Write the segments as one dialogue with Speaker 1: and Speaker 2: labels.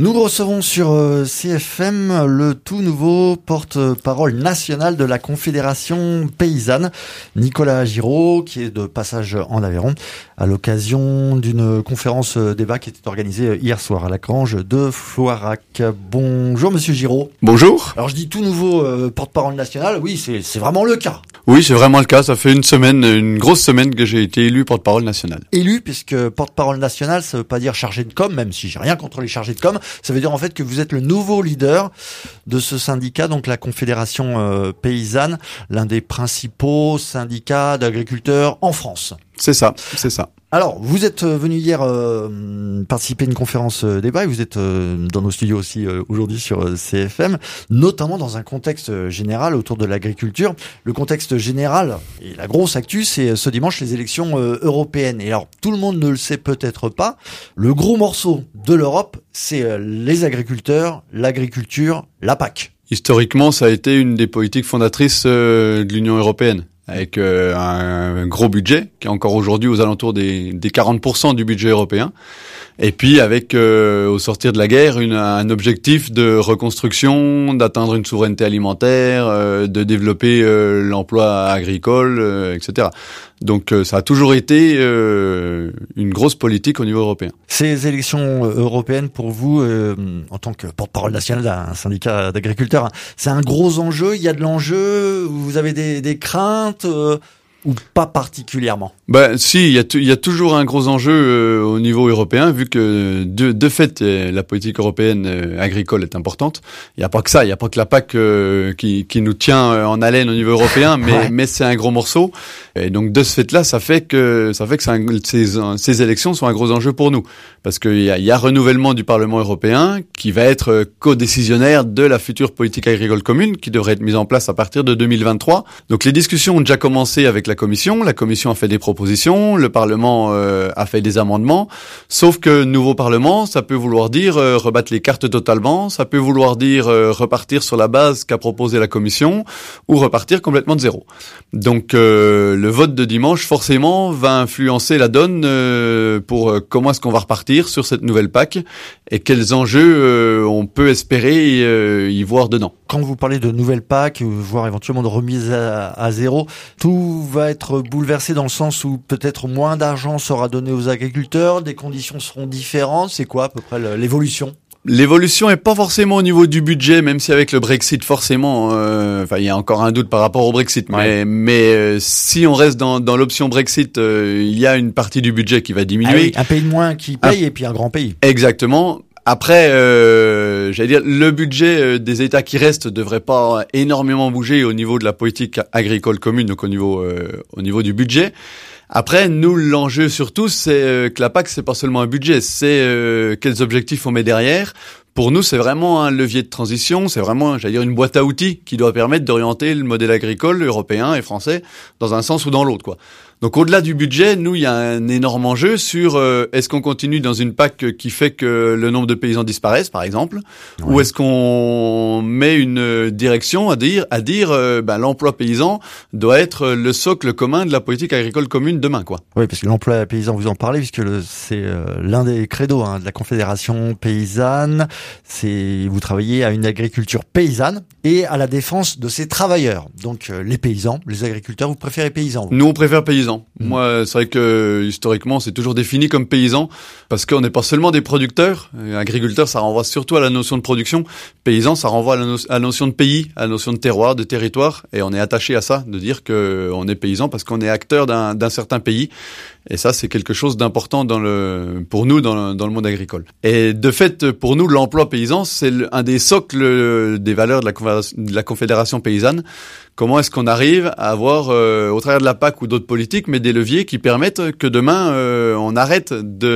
Speaker 1: Nous recevons sur CFM le tout nouveau porte-parole national de la Confédération paysanne, Nicolas Giraud, qui est de passage en Aveyron à l'occasion d'une conférence débat qui était organisée hier soir à la grange de Floirac. Bonjour Monsieur Giraud.
Speaker 2: Bonjour.
Speaker 1: Alors je dis tout nouveau porte-parole national, oui c'est vraiment le cas.
Speaker 2: Oui, c'est vraiment le cas. Ça fait une grosse semaine que j'ai été élu porte-parole national.
Speaker 1: Élu, puisque porte-parole national, ça veut pas dire chargé de com, même si j'ai rien contre les chargés de com. Ça veut dire en fait que vous êtes le nouveau leader de ce syndicat, donc la Confédération paysanne, l'un des principaux syndicats d'agriculteurs en France.
Speaker 2: C'est ça.
Speaker 1: Alors, vous êtes venu hier participer à une conférence débat et vous êtes dans nos studios aussi aujourd'hui sur CFM, notamment dans un contexte général autour de l'agriculture. Le contexte général et la grosse actu, c'est ce dimanche les élections européennes. Et alors, tout le monde ne le sait peut-être pas, le gros morceau de l'Europe, c'est les agriculteurs, l'agriculture, la PAC.
Speaker 2: Historiquement, ça a été une des politiques fondatrices de l'Union européenne, avec un gros budget qui est encore aujourd'hui aux alentours des 40% du budget européen. Et puis avec au sortir de la guerre un objectif de reconstruction, d'atteindre une souveraineté alimentaire, de développer l'emploi agricole, etc. Donc ça a toujours été une grosse politique au niveau européen.
Speaker 1: Ces élections européennes pour vous, en tant que porte-parole national d'un syndicat d'agriculteurs, c'est un gros enjeu, il y a de l'enjeu, vous avez des craintes ou pas particulièrement?
Speaker 2: Si, il y a toujours un gros enjeu au niveau européen, vu que de fait la politique européenne agricole est importante. Il y a pas que ça, il y a pas que la PAC qui nous tient en haleine au niveau européen, mais c'est un gros morceau. Et donc de ce fait-là, ça fait que ces élections sont un gros enjeu pour nous, parce qu'il y a renouvellement du Parlement européen qui va être codécisionnaire de la future politique agricole commune qui devrait être mise en place à partir de 2023. Donc les discussions ont déjà commencé avec la Commission a fait des propositions, le Parlement a fait des amendements, sauf que nouveau Parlement, ça peut vouloir dire rebattre les cartes totalement, ça peut vouloir dire repartir sur la base qu'a proposé la Commission, ou repartir complètement de zéro. Donc le vote de dimanche, forcément, va influencer la donne pour comment est-ce qu'on va repartir sur cette nouvelle PAC, et quels enjeux on peut espérer y voir dedans.
Speaker 1: Quand vous parlez de nouvelle PAC, voire éventuellement de remise à zéro, tout va être bouleversé dans le sens où peut-être moins d'argent sera donné aux agriculteurs, des conditions seront différentes. C'est quoi à peu près l'évolution ?
Speaker 2: L'évolution est pas forcément au niveau du budget, même si avec le Brexit, forcément, il y a encore un doute par rapport au Brexit. Mais si on reste dans l'option Brexit, il y a une partie du budget qui va diminuer.
Speaker 1: Ah oui, un pays de moins qui paye et puis un grand pays.
Speaker 2: Exactement. Après, j'allais dire, le budget des États qui restent devrait pas énormément bouger au niveau de la politique agricole commune, donc au niveau du budget. Après, nous, l'enjeu surtout, c'est que la PAC, c'est pas seulement un budget, c'est quels objectifs on met derrière. Pour nous, c'est vraiment un levier de transition, c'est vraiment, une boîte à outils qui doit permettre d'orienter le modèle agricole européen et français dans un sens ou dans l'autre, quoi. Donc au-delà du budget, nous, il y a un énorme enjeu sur est-ce qu'on continue dans une PAC qui fait que le nombre de paysans disparaisse, par exemple, ou est-ce qu'on met une direction à dire l'emploi paysan doit être le socle commun de la politique agricole commune demain, quoi.
Speaker 1: Oui, parce que l'emploi paysan, vous en parlez, puisque c'est l'un des credos de la Confédération paysanne. Vous travaillez à une agriculture paysanne et à la défense de ses travailleurs. Donc les paysans, les agriculteurs, vous préférez paysans?
Speaker 2: Nous, on préfère paysans. Moi, c'est vrai que historiquement, c'est toujours défini comme paysan parce qu'on n'est pas seulement des producteurs. Agriculteur, ça renvoie surtout à la notion de production. Paysan, ça renvoie à la notion de pays, à la notion de terroir, de territoire. Et on est attaché à ça, de dire qu'on est paysan parce qu'on est acteur d'un certain pays. Et ça, c'est quelque chose d'important pour nous dans le monde agricole. Et de fait, pour nous, l'emploi paysan, c'est un des socles des valeurs de la Confédération paysanne. Comment est-ce qu'on arrive à avoir, au travers de la PAC ou d'autres politiques, mais des leviers qui permettent que demain, on arrête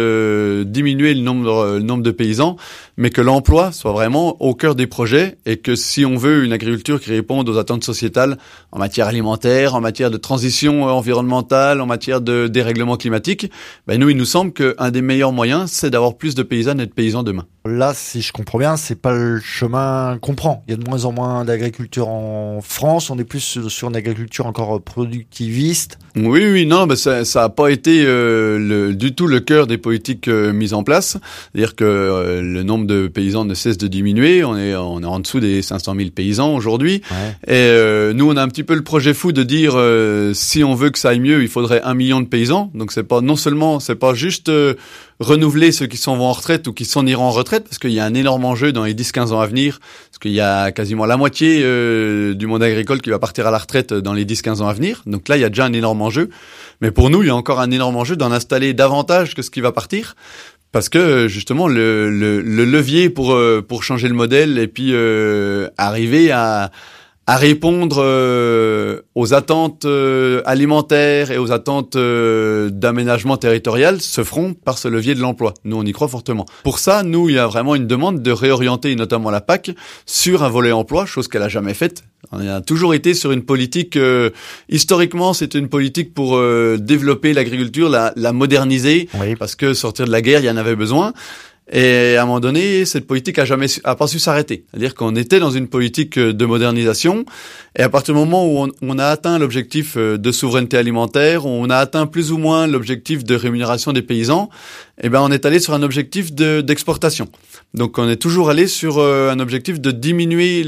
Speaker 2: de diminuer le nombre de paysans, mais que l'emploi soit vraiment au cœur des projets et que si on veut une agriculture qui réponde aux attentes sociétales en matière alimentaire, en matière de transition environnementale, en matière de dérèglement climatique, nous, il nous semble qu'un des meilleurs moyens, c'est d'avoir plus de paysannes et de paysans demain.
Speaker 1: Là, si je comprends bien, c'est pas le chemin qu'on prend. Il y a de moins en moins d'agriculture en France. On est plus sur une agriculture encore productiviste.
Speaker 2: Oui, non, ça a pas été du tout le cœur des politiques mises en place. C'est-à-dire que le nombre de paysans ne cesse de diminuer. On est en dessous des 500 000 paysans aujourd'hui. Ouais. Et nous, on a un petit peu le projet fou de dire si on veut que ça aille mieux, il faudrait 1 million de paysans. Donc c'est pas juste renouveler ceux qui s'en vont en retraite ou qui s'en iront en retraite, parce qu'il y a un énorme enjeu dans les 10-15 ans à venir, parce qu'il y a quasiment la moitié du monde agricole qui va partir à la retraite dans les 10-15 ans à venir. Donc là, il y a déjà un énorme enjeu. Mais pour nous, il y a encore un énorme enjeu d'en installer davantage que ce qui va partir, parce que justement, le levier pour changer le modèle et puis arriver à répondre aux attentes alimentaires et aux attentes d'aménagement territorial se feront par ce levier de l'emploi. Nous, on y croit fortement. Pour ça, nous, il y a vraiment une demande de réorienter notamment la PAC sur un volet emploi, chose qu'elle a jamais faite. On a toujours été sur une politique, historiquement, c'était une politique pour développer l'agriculture, la moderniser, oui. Parce que sortir de la guerre, il y en avait besoin. Et à un moment donné, cette politique a pas su s'arrêter. C'est-à-dire qu'on était dans une politique de modernisation, et à partir du moment où on a atteint l'objectif de souveraineté alimentaire, on a atteint plus ou moins l'objectif de rémunération des paysans, on est allé sur un objectif d'exportation. Donc on est toujours allé sur un objectif de diminuer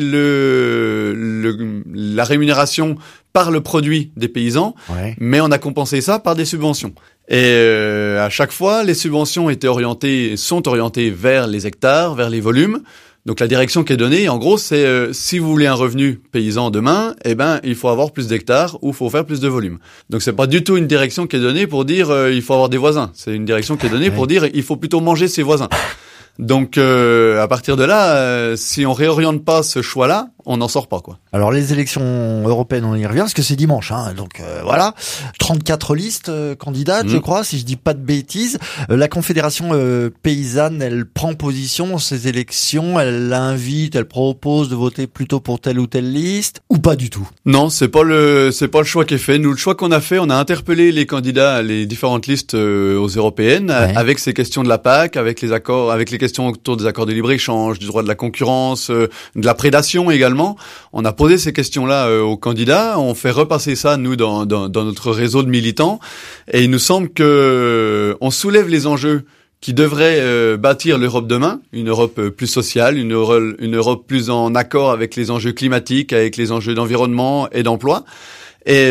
Speaker 2: la rémunération par le produit des paysans, ouais. Mais on a compensé ça par des subventions. Et à chaque fois, les subventions sont orientées vers les hectares, vers les volumes. Donc la direction qui est donnée, en gros, c'est si vous voulez un revenu paysan demain, il faut avoir plus d'hectares ou il faut faire plus de volume. Donc c'est pas du tout une direction qui est donnée pour dire il faut avoir des voisins. C'est une direction qui est donnée pour dire il faut plutôt manger ses voisins. Donc à partir de là, si on réoriente pas ce choix-là, on n'en sort pas, quoi.
Speaker 1: Alors les élections européennes, on y revient parce que c'est dimanche, donc voilà, 34 listes candidates, je crois, si je dis pas de bêtises. La Confédération paysanne, elle prend position dans ces élections, elle invite, elle propose de voter plutôt pour telle ou telle liste, ou pas du tout?
Speaker 2: Non, c'est pas le choix qui est fait. Nous, le choix qu'on a fait, on a interpellé les candidats à les différentes listes aux européennes, ouais. Avec ces questions de la PAC, avec les accords, avec les questions autour des accords de libre-échange, du droit de la concurrence, de la prédation également. On a posé ces questions-là aux candidats, on fait repasser ça, nous, dans notre réseau de militants, et il nous semble que on soulève les enjeux qui devraient bâtir l'Europe demain, une Europe plus sociale, une Europe plus en accord avec les enjeux climatiques, avec les enjeux d'environnement et d'emploi. Et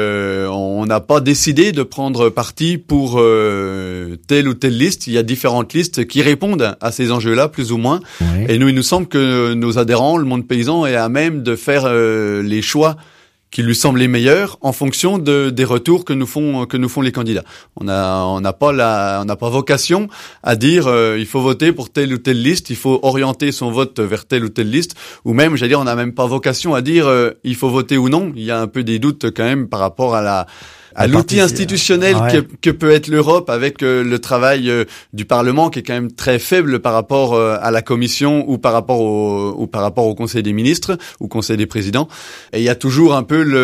Speaker 2: on n'a pas décidé de prendre parti pour telle ou telle liste. Il y a différentes listes qui répondent à ces enjeux-là, plus ou moins. Oui. Et nous, il nous semble que nos adhérents, le monde paysan, est à même de faire les choix qui lui semblent les meilleurs en fonction des retours que nous font les candidats. On n'a pas vocation à dire il faut voter pour telle ou telle liste, il faut orienter son vote vers telle ou telle liste, ou même, on n'a même pas vocation à dire il faut voter ou non. Il y a un peu des doutes quand même par rapport à l'outil institutionnel que peut être l'Europe, avec le travail du Parlement qui est quand même très faible par rapport à la Commission ou par rapport au Conseil des ministres ou Conseil des présidents. Et il y a toujours un peu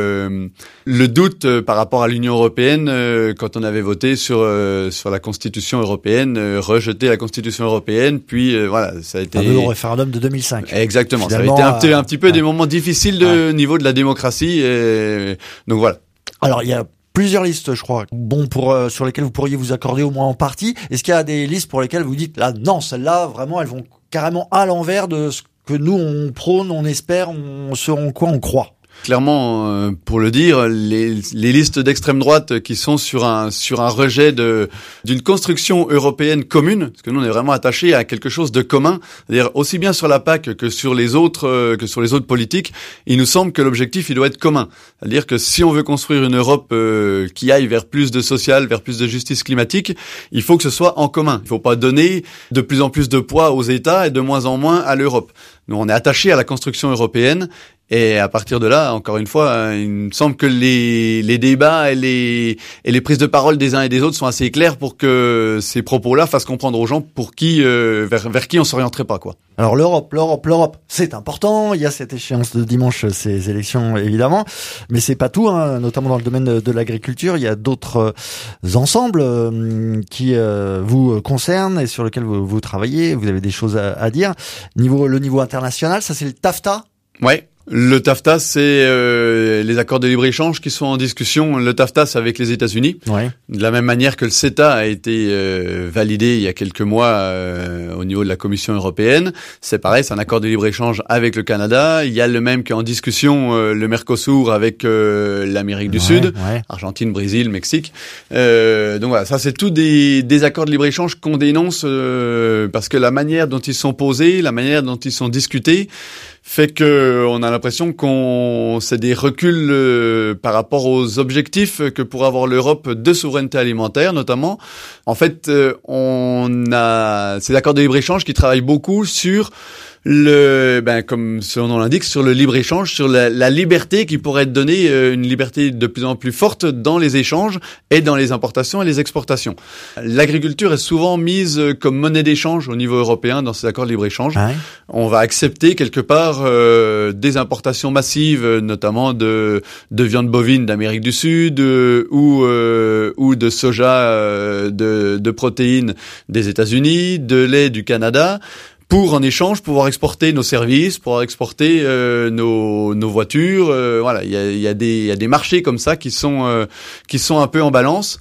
Speaker 2: le doute par rapport à l'Union européenne quand on avait voté sur la Constitution européenne, rejeter la Constitution européenne, puis voilà, ça a été
Speaker 1: le référendum de 2005.
Speaker 2: Exactement, finalement, ça a été un petit peu des moments difficiles de niveau de la démocratie, et donc voilà.
Speaker 1: Alors, il y a plusieurs listes, je crois, sur lesquelles vous pourriez vous accorder au moins en partie. Est-ce qu'il y a des listes pour lesquelles vous dites, là, non, celles-là, vraiment, elles vont carrément à l'envers de ce que nous, on prône, on espère, ce en quoi on croit?
Speaker 2: Clairement, pour le dire, les listes d'extrême droite qui sont sur un rejet d'une construction européenne commune, parce que nous on est vraiment attachés à quelque chose de commun, c'est-à-dire aussi bien sur la PAC que sur les autres politiques, il nous semble que l'objectif il doit être commun, c'est-à-dire que si on veut construire une Europe qui aille vers plus de social, vers plus de justice climatique, il faut que ce soit en commun. Il faut pas donner de plus en plus de poids aux États et de moins en moins à l'Europe. Nous on est attachés à la construction européenne. Et à partir de là, encore une fois, il me semble que les débats et les prises de parole des uns et des autres sont assez clairs pour que ces propos-là fassent comprendre aux gens pour qui, vers qui on s'orienterait pas, quoi.
Speaker 1: Alors l'Europe, c'est important. Il y a cette échéance de dimanche, ces élections évidemment, mais c'est pas tout, hein. Notamment dans le domaine de l'agriculture, il y a d'autres ensembles qui vous concernent et sur lesquels vous travaillez. Vous avez des choses à dire. Le niveau international, ça c'est le TAFTA.
Speaker 2: Ouais. Le TAFTA, c'est les accords de libre-échange qui sont en discussion. Le TAFTA, c'est avec les États-Unis. Ouais. De la même manière que le CETA a été validé il y a quelques mois au niveau de la Commission européenne. C'est pareil, c'est un accord de libre-échange avec le Canada. Il y a le même qui est en discussion, le Mercosur avec l'Amérique du Sud, Argentine, Brésil, Mexique. Donc voilà, ça c'est tout des accords de libre-échange qu'on dénonce parce que la manière dont ils sont posés, la manière dont ils sont discutés, fait que on a l'impression c'est des reculs par rapport aux objectifs que pourrait avoir l'Europe de souveraineté alimentaire notamment. En fait, on a ces accords de libre-échange qui travaillent beaucoup sur comme son nom l'indique, sur le libre-échange, sur la liberté qui pourrait être donnée, une liberté de plus en plus forte dans les échanges et dans les importations et les exportations. L'agriculture est souvent mise comme monnaie d'échange au niveau européen dans ces accords de libre-échange. Ouais. On va accepter quelque part des importations massives, notamment de viande bovine d'Amérique du Sud ou de soja, de protéines des États-Unis, de lait du Canada, pour en échange pouvoir exporter nos services, pouvoir exporter nos voitures. Voilà, il y a des marchés comme ça qui sont un peu en balance.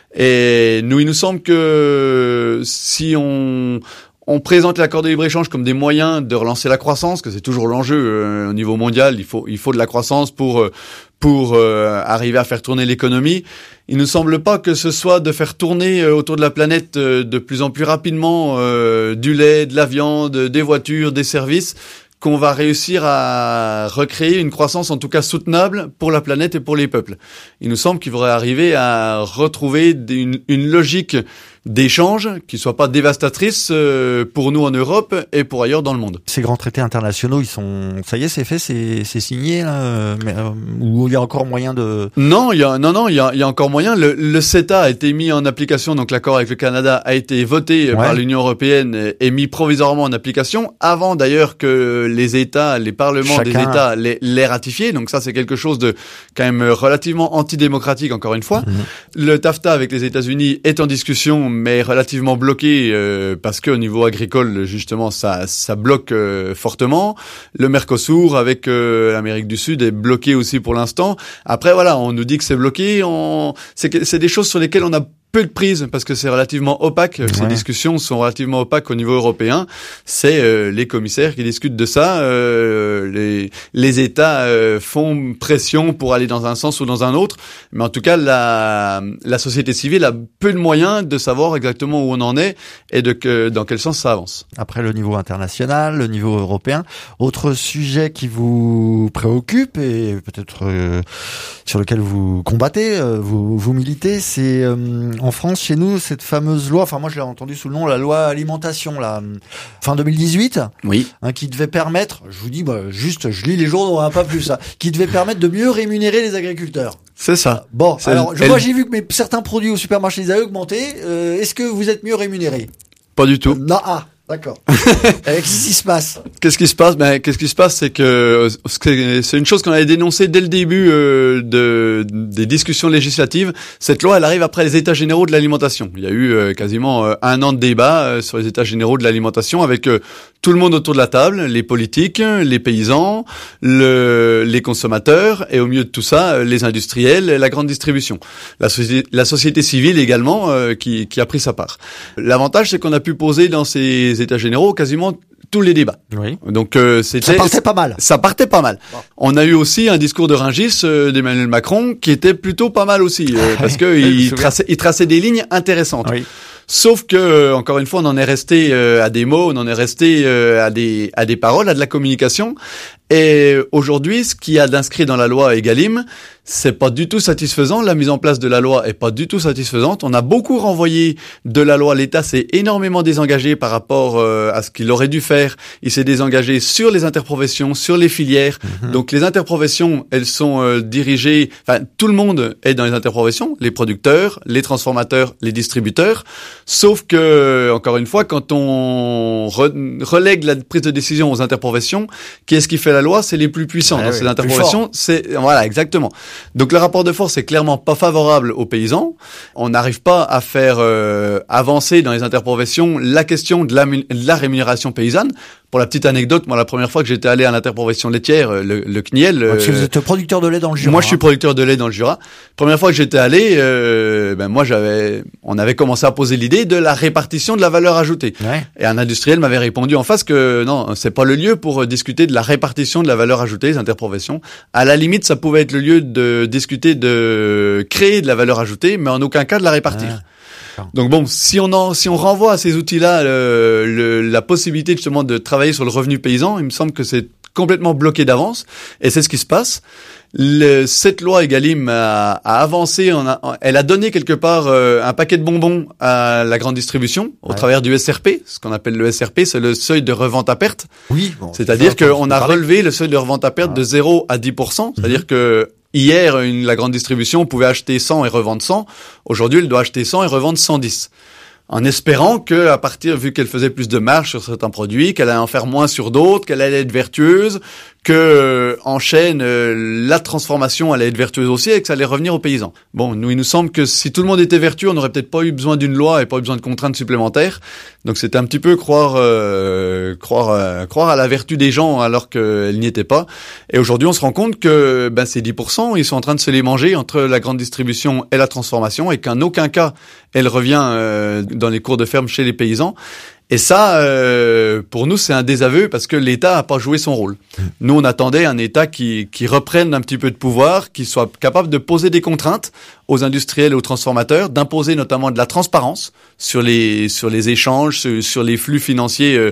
Speaker 2: Et il nous semble que si on présente l'accord de libre-échange comme des moyens de relancer la croissance, que c'est toujours l'enjeu au niveau mondial, il faut de la croissance pour arriver à faire tourner l'économie. Il ne semble pas que ce soit de faire tourner autour de la planète de plus en plus rapidement du lait, de la viande, des voitures, des services, qu'on va réussir à recréer une croissance en tout cas soutenable pour la planète et pour les peuples. Il nous semble qu'il faudrait arriver à retrouver une logique d'échange qui soit pas dévastatrice pour nous en Europe et pour ailleurs dans le monde.
Speaker 1: Ces grands traités internationaux, ça y est, c'est fait, c'est signé là, ou il y a encore moyen de...
Speaker 2: Non, il y a encore moyen. Le CETA a été mis en application, donc l'accord avec le Canada a été voté par l'Union européenne et mis provisoirement en application avant d'ailleurs que les États, les parlements des États les ratifient. Donc ça, c'est quelque chose de quand même relativement antidémocratique encore une fois. Le TAFTA avec les États-Unis est en discussion, mais relativement bloqué parce que au niveau agricole justement ça bloque fortement. Le Mercosur avec l'Amérique du Sud est bloqué aussi pour l'instant. Après voilà, on nous dit que c'est bloqué, c'est des choses sur lesquelles on a peu de prise parce que c'est relativement opaque. Ouais. Ces discussions sont relativement opaques au niveau européen. C'est les commissaires qui discutent de ça. Les États font pression pour aller dans un sens ou dans un autre. Mais en tout cas, la société civile a peu de moyens de savoir exactement où on en est et dans quel sens ça avance.
Speaker 1: Après le niveau international, le niveau européen, autre sujet qui vous préoccupe et peut-être sur lequel vous combattez, vous militez, c'est en France, chez nous, cette fameuse loi, enfin moi je l'ai entendu sous le nom, la loi alimentation, là, fin 2018,
Speaker 2: oui,
Speaker 1: qui devait permettre, je vous dis, juste, je lis les journaux, pas plus, qui devait permettre de mieux rémunérer les agriculteurs.
Speaker 2: C'est ça.
Speaker 1: Bon, alors moi j'ai vu que certains produits au supermarché les avaient augmentés. Est-ce que vous êtes mieux rémunérés?
Speaker 2: Pas du tout.
Speaker 1: Non, d'accord. Qu'est-ce qui se passe?
Speaker 2: Qu'est-ce qui se passe, c'est que c'est une chose qu'on avait dénoncée dès le début des discussions législatives. Cette loi, elle arrive après les États généraux de l'alimentation. Il y a eu quasiment un an de débat sur les États généraux de l'alimentation avec tout le monde autour de la table, les politiques, les paysans, les consommateurs et au milieu de tout ça, les industriels et la grande distribution. La société civile également qui a pris sa part. L'avantage, c'est qu'on a pu poser dans ces États généraux quasiment tous les débats.
Speaker 1: Oui.
Speaker 2: Donc ça
Speaker 1: partait pas mal.
Speaker 2: Ça partait pas mal.
Speaker 1: Bon.
Speaker 2: On a eu aussi un discours de Rungis d'Emmanuel Macron qui était plutôt pas mal aussi parce que il traçait des lignes intéressantes.
Speaker 1: Oui.
Speaker 2: Sauf que, encore une fois, on en est resté à des mots, on en est resté à des paroles, à de la communication. Et aujourd'hui, ce qu'il y a d'inscrit dans la loi Egalim, c'est pas du tout satisfaisant. La mise en place de la loi est pas du tout satisfaisante. On a beaucoup renvoyé de la loi. L'État s'est énormément désengagé par rapport à ce qu'il aurait dû faire. Il s'est désengagé sur les interprofessions, sur les filières. Donc les interprofessions, elles sont dirigées. Enfin, tout le monde est dans les interprofessions, les producteurs, les transformateurs, les distributeurs. Sauf que, encore une fois, quand on relègue la prise de décision aux interprofessions, qui est-ce qui fait la loi? C'est les plus puissants. Dans ces interprofessions, voilà, exactement. Donc le rapport de force est clairement pas favorable aux paysans. On n'arrive pas à faire avancer dans les interprofessions la question de la rémunération paysanne. Pour la petite anecdote, moi la première fois que j'étais allé à l'interprofession laitière, le CNIEL...
Speaker 1: Parce que vous êtes producteur de lait dans le Jura.
Speaker 2: Moi je suis producteur de lait dans le Jura. Première fois que j'étais allé, on avait commencé à poser l'idée de la répartition de la valeur ajoutée. Ouais. Et un industriel m'avait répondu en face que non, c'est pas le lieu pour discuter de la répartition de la valeur ajoutée, les interprofessions. À la limite, ça pouvait être le lieu de discuter de créer de la valeur ajoutée, mais en aucun cas de la répartir. Ah. Donc bon, si on renvoie à ces outils-là la possibilité justement de travailler sur le revenu paysan, il me semble que c'est complètement bloqué d'avance, et c'est ce qui se passe. Cette loi Egalim a avancé, elle a donné quelque part un paquet de bonbons à la grande distribution au travers du SRP. Ce qu'on appelle le SRP, c'est le seuil de revente à perte.
Speaker 1: Oui. Bon,
Speaker 2: c'est-à-dire qu'on a relevé le seuil de revente à perte de 0 à 10%. C'est-à-dire que hier, la grande distribution pouvait acheter 100 et revendre 100. Aujourd'hui, elle doit acheter 100 et revendre 110. En espérant que, à partir, vu qu'elle faisait plus de marge sur certains produits, qu'elle allait en faire moins sur d'autres, qu'elle allait être vertueuse, que en chaîne la transformation allait être vertueuse aussi et que ça allait revenir aux paysans. Bon, nous il nous semble que si tout le monde était vertueux, on n'aurait peut-être pas eu besoin d'une loi et pas eu besoin de contraintes supplémentaires. Donc c'était un petit peu croire à la vertu des gens alors qu'elle n'y était pas. Et aujourd'hui, on se rend compte que ces 10%, ils sont en train de se les manger entre la grande distribution et la transformation et qu'en aucun cas elle revient dans les cours de ferme chez les paysans. Et ça, pour nous, c'est un désaveu parce que l'État a pas joué son rôle. Nous, on attendait un État qui reprenne un petit peu de pouvoir, qui soit capable de poser des contraintes aux industriels et aux transformateurs, d'imposer notamment de la transparence sur les échanges, sur les flux financiers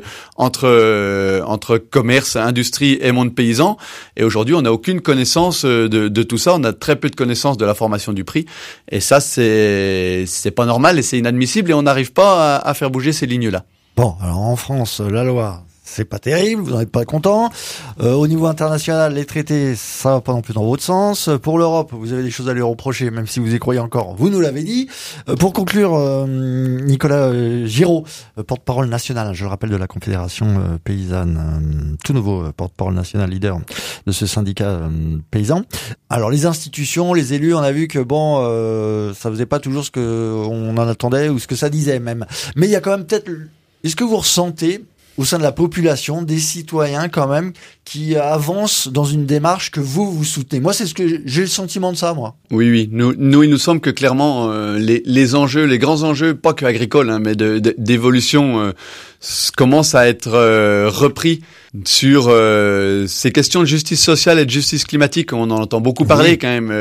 Speaker 2: entre commerce, industrie et monde paysan. Et aujourd'hui, on n'a aucune connaissance de tout ça. On a très peu de connaissance de la formation du prix. Et ça, c'est pas normal et c'est inadmissible et on n'arrive pas à faire bouger ces lignes-là.
Speaker 1: Bon, alors en France, la loi, c'est pas terrible, vous n'en êtes pas content. Au niveau international, les traités, ça va pas non plus dans votre sens. Pour l'Europe, vous avez des choses à lui reprocher, même si vous y croyez encore, vous nous l'avez dit. Pour conclure, Nicolas Giraud, porte-parole national, je le rappelle, de la Confédération paysanne, tout nouveau porte-parole national, leader de ce syndicat paysan. Alors les institutions, les élus, on a vu que ça faisait pas toujours ce que on en attendait ou ce que ça disait même. Mais il y a quand même peut-être... Est-ce que vous ressentez au sein de la population des citoyens quand même qui avancent dans une démarche que vous soutenez? Moi, c'est ce que j'ai le sentiment de ça, moi.
Speaker 2: Oui. Nous, il nous semble que clairement les enjeux, les grands enjeux, pas que agricoles, mais d'évolution, commencent à être repris sur ces questions de justice sociale et de justice climatique. On en entend beaucoup parler quand même.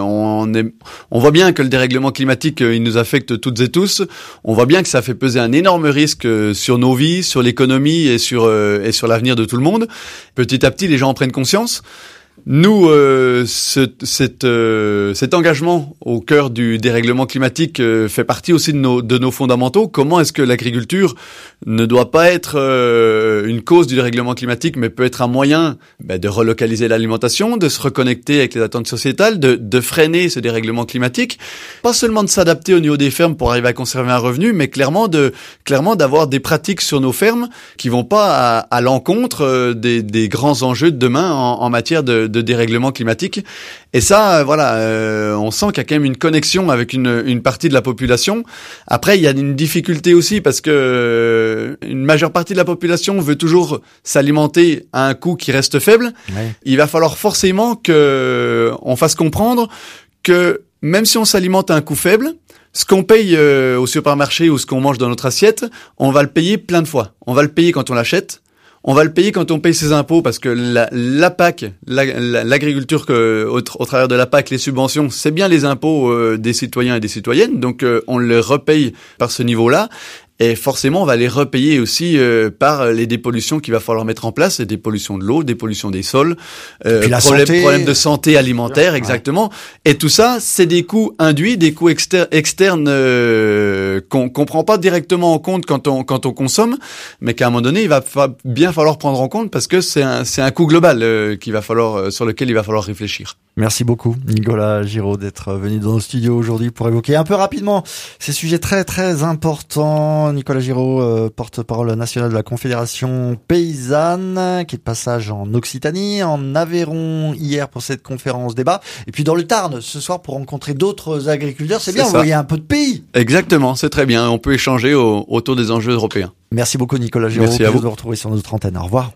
Speaker 2: On voit bien que le dérèglement climatique, il nous affecte toutes et tous. On voit bien que ça fait peser un énorme risque sur nos vies, sur l'économie et sur l'avenir de tout le monde. Petit à petit, les gens en prennent conscience. Nous, cet engagement au cœur du dérèglement climatique fait partie aussi de nos fondamentaux. Comment est-ce que l'agriculture ne doit pas être une cause du dérèglement climatique, mais peut être un moyen de relocaliser l'alimentation, de se reconnecter avec les attentes sociétales, de freiner ce dérèglement climatique, pas seulement de s'adapter au niveau des fermes pour arriver à conserver un revenu, mais clairement d'avoir des pratiques sur nos fermes qui vont pas à l'encontre des grands enjeux de demain en matière de dérèglement climatique. Et ça, on sent qu'il y a quand même une connexion avec une partie de la population. Après, il y a une difficulté aussi parce que une majeure partie de la population veut toujours s'alimenter à un coût qui reste faible. Ouais. Il va falloir forcément que on fasse comprendre que même si on s'alimente à un coût faible, ce qu'on paye au supermarché ou ce qu'on mange dans notre assiette, on va le payer plein de fois. On va le payer quand on l'achète. On va le payer quand on paye ses impôts, parce que la PAC, l'agriculture au travers de la PAC, les subventions, c'est bien les impôts des citoyens et des citoyennes, donc on les repaye par ce niveau-là. Et forcément, on va les repayer aussi par les dépollutions qu'il va falloir mettre en place, les dépollutions de l'eau, dépollutions des sols, problèmes de santé alimentaire, exactement. Et tout ça, c'est des coûts induits, des coûts externes qu'on prend pas directement en compte quand on consomme, mais qu'à un moment donné, il va bien falloir prendre en compte, parce que c'est un coût global sur lequel il va falloir réfléchir.
Speaker 1: Merci beaucoup, Nicolas Giraud, d'être venu dans nos studios aujourd'hui pour évoquer un peu rapidement ces sujets très très importants. Nicolas Giraud, porte-parole national de la Confédération paysanne, qui est de passage en Occitanie, en Aveyron hier pour cette conférence débat, et puis dans le Tarn ce soir pour rencontrer d'autres agriculteurs. C'est bien, vous voyez un peu de pays.
Speaker 2: Exactement, c'est très bien. On peut échanger autour des enjeux européens.
Speaker 1: Merci beaucoup, Nicolas Giraud.
Speaker 2: Merci à vous.
Speaker 1: De vous retrouver sur notre antenne. Au revoir.